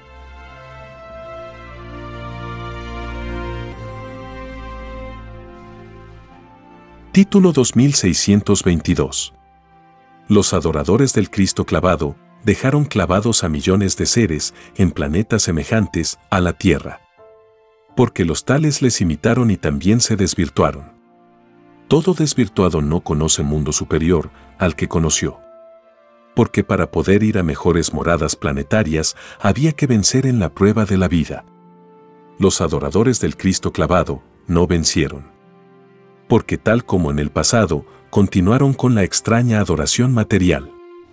Título dos mil seiscientos veintidós. Los adoradores del Cristo clavado dejaron clavados a millones de seres en planetas semejantes a la Tierra, porque los tales les imitaron y también se desvirtuaron. Todo desvirtuado no conoce mundo superior al que conoció, porque para poder ir a mejores moradas planetarias había que vencer en la prueba de la vida. Los adoradores del Cristo clavado no vencieron, porque tal como en el pasado, continuaron con la extraña adoración material.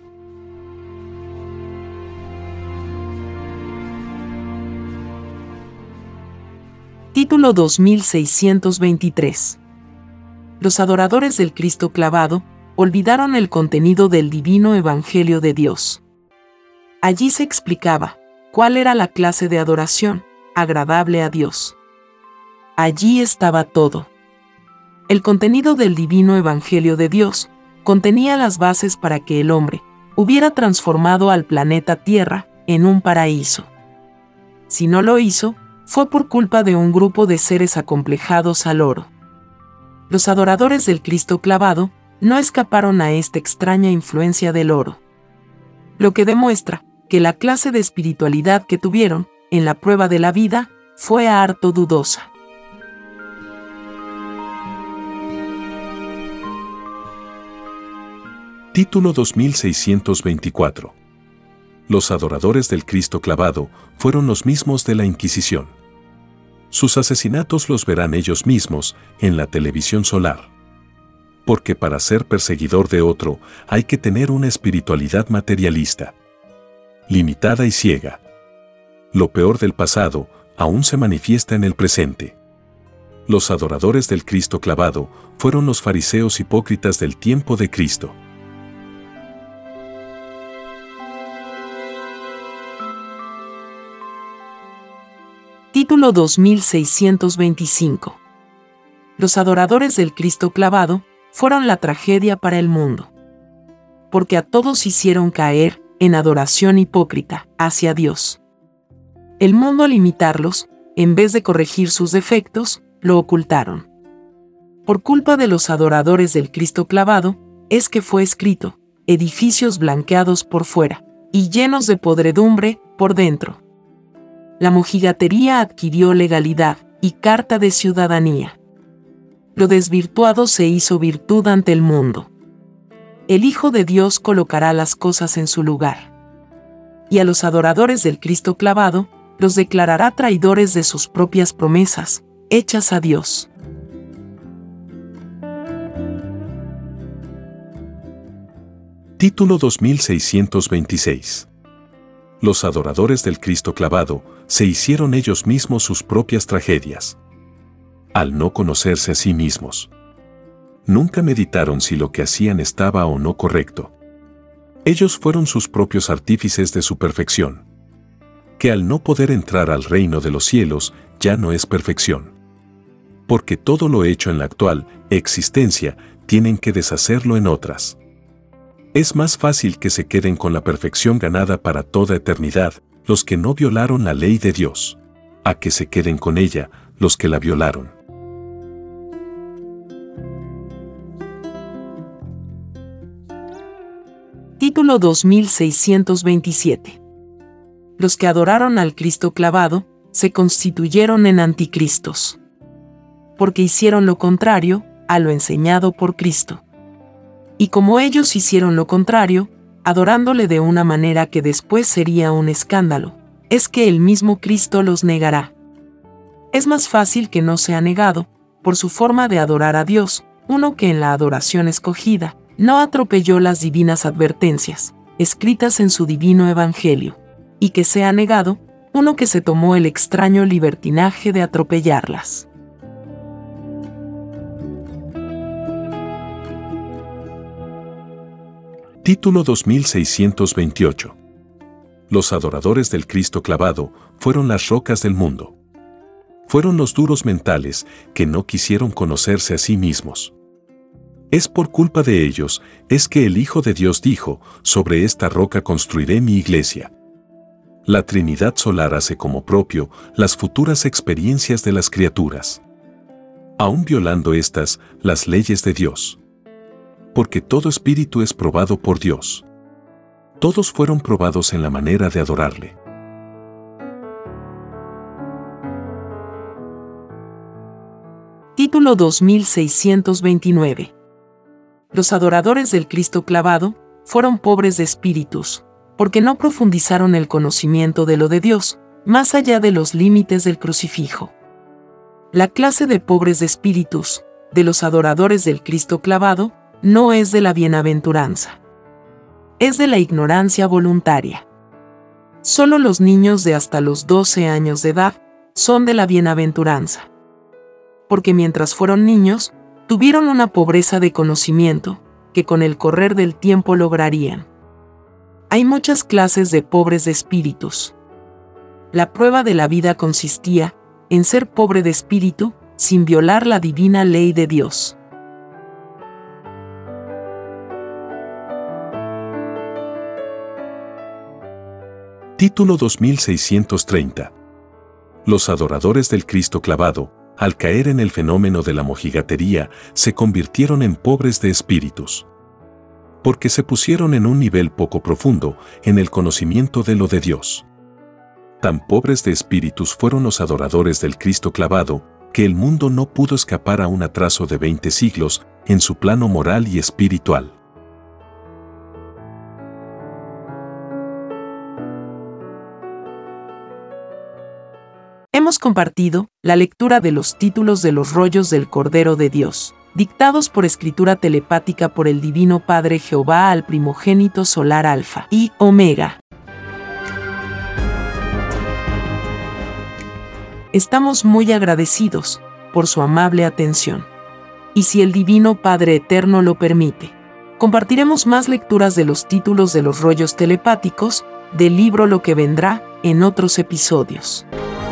Título dos mil seiscientos veintitrés. Los adoradores del Cristo clavado olvidaron el contenido del divino Evangelio de Dios. Allí se explicaba cuál era la clase de adoración agradable a Dios. Allí estaba todo. El contenido del divino Evangelio de Dios contenía las bases para que el hombre hubiera transformado al planeta Tierra en un paraíso. Si no lo hizo, fue por culpa de un grupo de seres acomplejados al oro. Los adoradores del Cristo clavado no escaparon a esta extraña influencia del oro, lo que demuestra que la clase de espiritualidad que tuvieron en la prueba de la vida fue harto dudosa. Título dos mil seiscientos veinticuatro. Los adoradores del Cristo clavado fueron los mismos de la Inquisición. Sus asesinatos los verán ellos mismos en la televisión solar. Porque para ser perseguidor de otro hay que tener una espiritualidad materialista, limitada y ciega. Lo peor del pasado aún se manifiesta en el presente. Los adoradores del Cristo clavado fueron los fariseos hipócritas del tiempo de Cristo. Título dos mil seiscientos veinticinco. Los adoradores del Cristo clavado fueron la tragedia para el mundo, porque a todos hicieron caer en adoración hipócrita hacia Dios. El mundo, al imitarlos, en vez de corregir sus defectos, lo ocultaron. Por culpa de los adoradores del Cristo clavado, es que fue escrito, edificios blanqueados por fuera, y llenos de podredumbre por dentro. La mojigatería adquirió legalidad y carta de ciudadanía. Lo desvirtuado se hizo virtud ante el mundo. El Hijo de Dios colocará las cosas en su lugar. Y a los adoradores del Cristo clavado, los declarará traidores de sus propias promesas, hechas a Dios. Título dos mil seiscientos veintiséis. Los adoradores del Cristo clavado se hicieron ellos mismos sus propias tragedias, al no conocerse a sí mismos. Nunca meditaron si lo que hacían estaba o no correcto. Ellos fueron sus propios artífices de su perfección. Que al no poder entrar al reino de los cielos, ya no es perfección. Porque todo lo hecho en la actual existencia, tienen que deshacerlo en otras. Es más fácil que se queden con la perfección ganada para toda eternidad, los que no violaron la ley de Dios, a que se queden con ella los que la violaron. Título dos mil seiscientos veintisiete. Los que adoraron al Cristo clavado, se constituyeron en anticristos. Porque hicieron lo contrario a lo enseñado por Cristo. Y como ellos hicieron lo contrario, adorándole de una manera que después sería un escándalo, es que el mismo Cristo los negará. Es más fácil que no sea negado, por su forma de adorar a Dios, uno que en la adoración escogida, no atropelló las divinas advertencias, escritas en su divino evangelio, y que sea negado, uno que se tomó el extraño libertinaje de atropellarlas. Título dos mil seiscientos veintiocho. Los adoradores del Cristo clavado fueron las rocas del mundo. Fueron los duros mentales que no quisieron conocerse a sí mismos. Es por culpa de ellos, es que el Hijo de Dios dijo, sobre esta roca construiré mi iglesia. La Trinidad solar hace como propio las futuras experiencias de las criaturas. Aún violando estas, las leyes de Dios. Porque todo espíritu es probado por Dios. Todos fueron probados en la manera de adorarle. Título dos mil seiscientos veintinueve. Los adoradores del Cristo clavado fueron pobres de espíritus, porque no profundizaron el conocimiento de lo de Dios, más allá de los límites del crucifijo. La clase de pobres de espíritus, de los adoradores del Cristo clavado, no es de la bienaventuranza. Es de la ignorancia voluntaria. Solo los niños de hasta los doce años de edad son de la bienaventuranza. Porque mientras fueron niños, tuvieron una pobreza de conocimiento, que con el correr del tiempo lograrían. Hay muchas clases de pobres de espíritus. La prueba de la vida consistía en ser pobre de espíritu, sin violar la divina ley de Dios. Título dos mil seiscientos treinta. Los adoradores del Cristo clavado, al caer en el fenómeno de la mojigatería, se convirtieron en pobres de espíritus. Porque se pusieron en un nivel poco profundo en el conocimiento de lo de Dios. Tan pobres de espíritus fueron los adoradores del Cristo clavado, que el mundo no pudo escapar a un atraso de veinte siglos en su plano moral y espiritual. Hemos compartido la lectura de los títulos de los rollos del Cordero de Dios, dictados por escritura telepática por el Divino Padre Jehová al primogénito solar Alfa y Omega. Estamos muy agradecidos por su amable atención. Y si el Divino Padre Eterno lo permite, compartiremos más lecturas de los títulos de los rollos telepáticos del libro Lo que vendrá en otros episodios.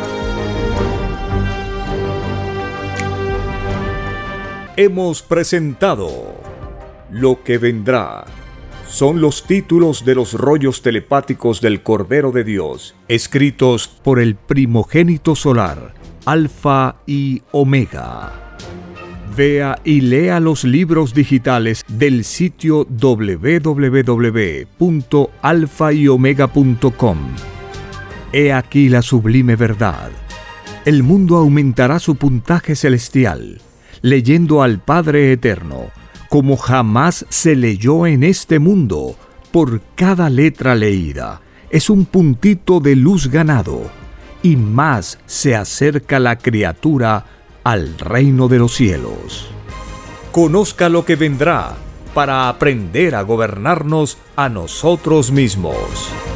Hemos presentado Lo que vendrá. Son los títulos de los rollos telepáticos del Cordero de Dios, escritos por el primogénito solar, Alfa y Omega. Vea y lea los libros digitales del sitio doble u doble u doble u punto alfa y omega punto com. He aquí la sublime verdad. El mundo aumentará su puntaje celestial, leyendo al Padre Eterno, como jamás se leyó en este mundo. Por cada letra leída es un puntito de luz ganado, y más se acerca la criatura al reino de los cielos. Conozca lo que vendrá para aprender a gobernarnos a nosotros mismos.